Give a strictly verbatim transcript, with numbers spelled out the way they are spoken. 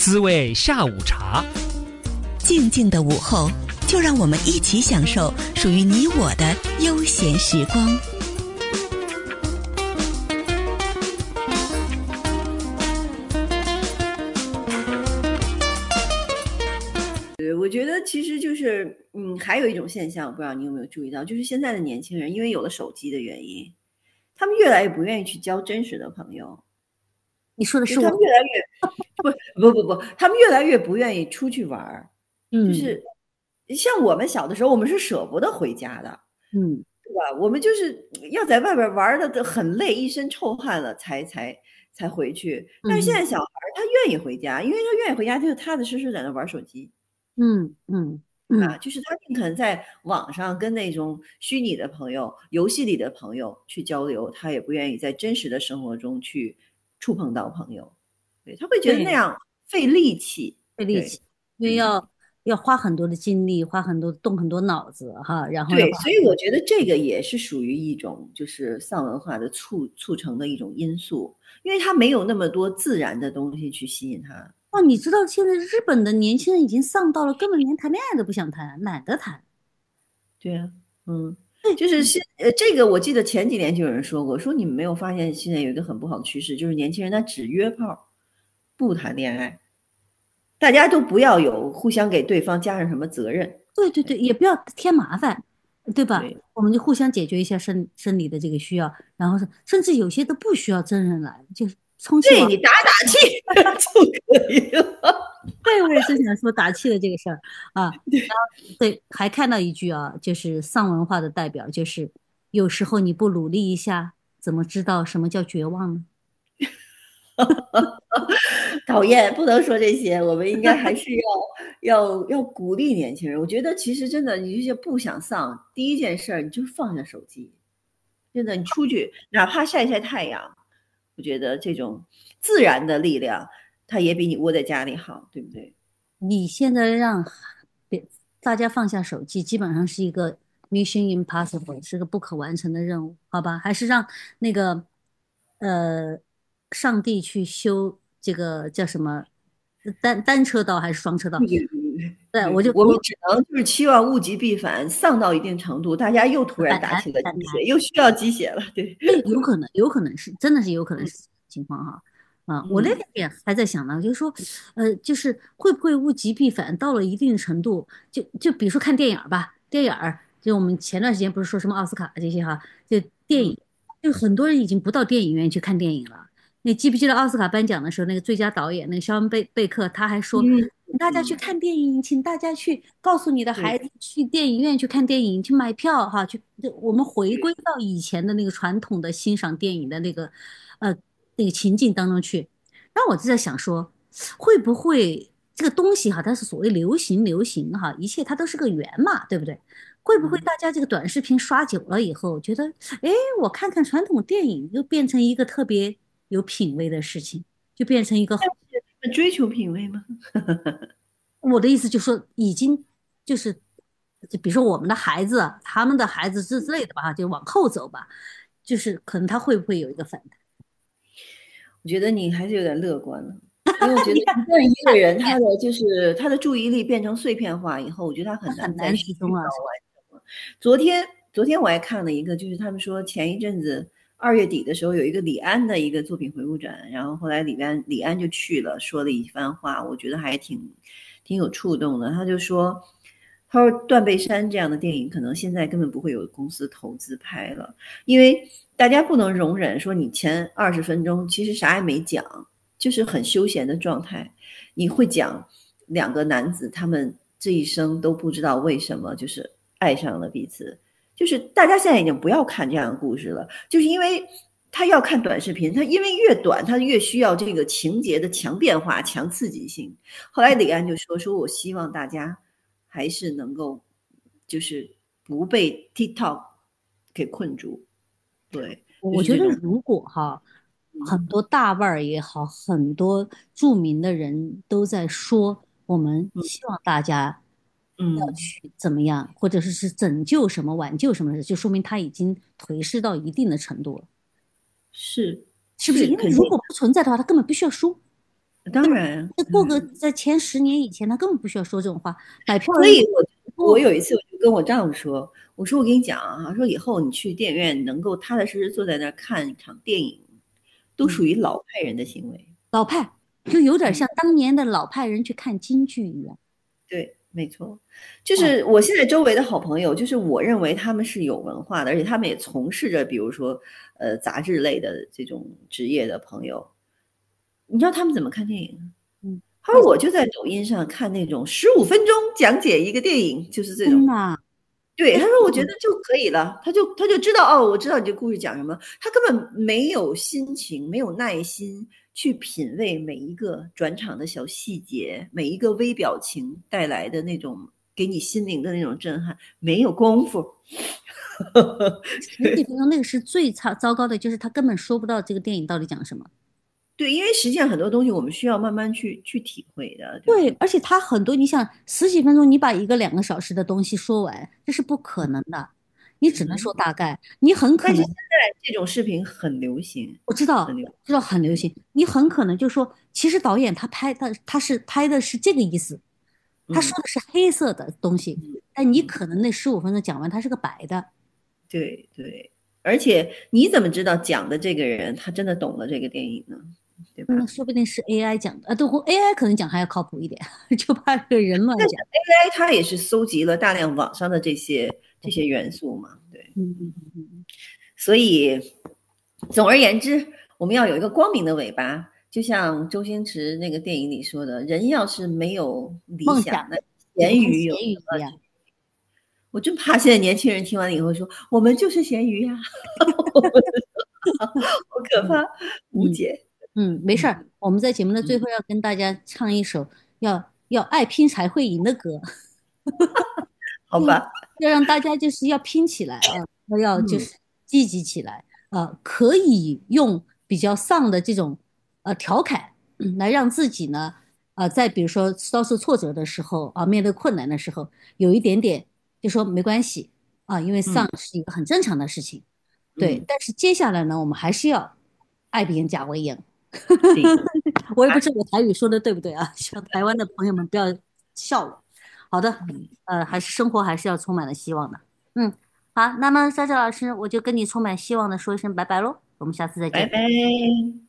滋味下午茶。 静静的午后，就让我们一起享受属于你我的悠闲时光。 我觉得其实就是嗯，还有一种现象，不知道你有没有注意到，就是现在的年轻人因为有了手机的原因，他们越来越不愿意去交真实的朋友。 你说的是我？ 他们越来越不不不不，他们越来越不愿意出去玩。嗯，就是像我们小的时候，我们是舍不得回家的， 嗯， 对吧？我们就是要在外边玩的很累，一身臭汗了才才才回去。但是现在小孩他愿意回家，因为他愿意回家，他就踏踏实实在那玩手机。 嗯嗯。 啊，就是他宁肯在网上跟那种虚拟的朋友、游戏里的朋友去交流，他也不愿意在真实的生活中去触碰到朋友。对，他会觉得那样费力气， 费力气，因为要、嗯、要花很多的精力，花很多动很多脑子哈。然后对，所以我觉得这个也是属于一种就是丧文化的促促成的一种因素，因为他没有那么多自然的东西去吸引他。 哦，你知道现在日本的年轻人已经丧到了，根本连谈恋爱都不想谈，懒得谈。 对啊，嗯，就是现呃，这个我记得前几年就有人说过，说你们没有发现现在有一个很不好的趋势，就是年轻人他只约炮，不谈恋爱，大家都不要有互相给对方加上什么责任。 对对对，也不要添麻烦，对吧？ 对， 我们就互相解决一下生生理的这个需要，然后甚至有些都不需要真人来，就充气对你打打气就可以了。 对，我也是想说打气的这个事儿啊。然后对，还看到一句啊，就是丧文化的代表，就是有时候你不努力一下，怎么知道什么叫绝望呢？ 讨厌，不能说这些，我们应该还是要要要鼓励年轻人。我觉得其实真的，你这些不想丧，第一件事你就放下手机，真的，你出去哪怕晒晒太阳，我觉得这种自然的力量，它也比你窝在家里好，对不对？ 你现在让大家放下手机，基本上是一个 mission impossible， 是个不可完成的任务，好吧？还是让那个呃上帝去修这个叫什么单单车道还是双车道？对，我就我们只能就是期望物极必反，丧到一定程度，大家又突然打起了鸡血，又需要鸡血了，对， 有可能，有可能是，真的是有可能是情况哈。啊，我那天还在想呢，就是说，呃，就是会不会物极必反，到了一定程度，就就比如说看电影吧，电影就我们前段时间不是说什么奥斯卡这些哈，就电影，就很多人已经不到电影院去看电影了。你记不记得奥斯卡颁奖的时候，那个最佳导演那个肖恩贝贝克，他还说，请大家去看电影，请大家去告诉你的孩子去电影院去看电影，去买票哈，去我们回归到以前的那个传统的欣赏电影的那个呃那个情境当中去。然后我就在想说，会不会这个东西哈，它是所谓流行流行哈，一切它都是个圆嘛，对不对？会不会大家这个短视频刷久了以后，觉得哎，我看看传统电影又变成一个特别有品味的事情，就变成一个追求品味吗？ 我的意思就是说，已经就是就比如说我们的孩子，他们的孩子之之类的吧，就往后走吧，就是可能他会不会有一个反弹？ 我觉得你还是有点乐观了，因为我觉得一旦一个人他的就是他的注意力变成碎片化以后，我觉得他很难再集中啊。昨天昨天我还看了一个，就是他们说前一阵子二月底的时候有一个李安的一个作品回顾展，然后后来李安李安就去了，说了一番话，我觉得还挺挺有触动的。他就说，他说断背山这样的电影可能现在根本不会有公司投资拍了，因为大家不能容忍说你前二十分钟其实啥也没讲，就是很休闲的状态，你会讲两个男子他们这一生都不知道为什么就是爱上了彼此，就是大家现在已经不要看这样的故事了，就是因为他要看短视频，他因为越短他越需要这个情节的强变化强刺激性。后来李安就说说我希望大家还是能够就是不被 TikTok 给困住。对， 我觉得如果哈很多大腕儿也好，很多著名的人都在说我们希望大家要去怎么样，嗯、或者是是拯救什么挽救什么的，就说明他已经颓势到一定的程度了。 是是不是？因为如果不存在的话，他根本不需要说。 当然， 过个在前十年以前，他根本不需要说这种话，买票。 所以我我有一次我就跟我丈夫说，我说我跟你讲啊，说以后你去电影院能够踏踏实实坐在那儿看一场电影，都属于老派人的行为。 老派就有点像当年的老派人去看京剧一样。 对，没错，就是我现在周围的好朋友，就是我认为他们是有文化的，而且他们也从事着，比如说呃杂志类的这种职业的朋友。你知道他们怎么看电影？嗯，他说我就在抖音上看那种十五分钟讲解一个电影，就是这种。对，他说我觉得就可以了，他就他就知道哦，我知道你这故事讲什么，他根本没有心情，没有耐心去品味每一个转场的小细节，每一个微表情带来的那种给你心灵的那种震撼，没有功夫。 十几分钟那个是最差糟糕的，就是他根本说不到这个电影到底讲什么。 对，因为实际上很多东西我们需要慢慢去去体会的。 对，而且他很多，你想十几分钟，你把一个两个小时的东西说完，这是不可能的。你只能说大概，你很可能。但是现在这种视频很流行， 我知道，知道很流行。你很可能就说，其实导演他拍的他是拍的是这个意思，他说的是黑色的东西， 嗯、 但你可能那十五分钟讲完，他是个白的。 对对，而且你怎么知道讲的这个人他真的懂了这个电影呢？对吧？ 那说不定是 A I 讲的，啊，对，A I 可能讲还要靠谱一点，就怕这个人乱讲。 A I 它也是搜集了大量网上的这些这些元素嘛，对， 嗯嗯嗯。 所以总而言之，我们要有一个光明的尾巴，就像周星驰那个电影里说的，人要是没有理想，那咸鱼有什么？我真怕现在年轻人听完了以后说，我们就是咸鱼呀、啊，好可怕，无解。 嗯，没事儿，我们在节目的最后要跟大家唱一首要要爱拼才会赢的歌， 好吧？ 要让大家就是要拼起来啊，要就是积极起来啊，可以用比较丧的这种呃调侃、嗯、来让自己呢啊、呃，在比如说遭受挫折的时候啊，面对困难的时候，有一点点就说没关系啊，因为丧是一个很正常的事情，嗯、对。但是接下来呢，我们还是要爱别人假为赢。我也不知道我台语说的对不对啊，希望台湾的朋友们不要笑我。好的，呃，还是生活还是要充满了希望的。嗯，好，那么莎莎老师，我就跟你充满希望的说一声拜拜喽，我们下次再见。 拜拜。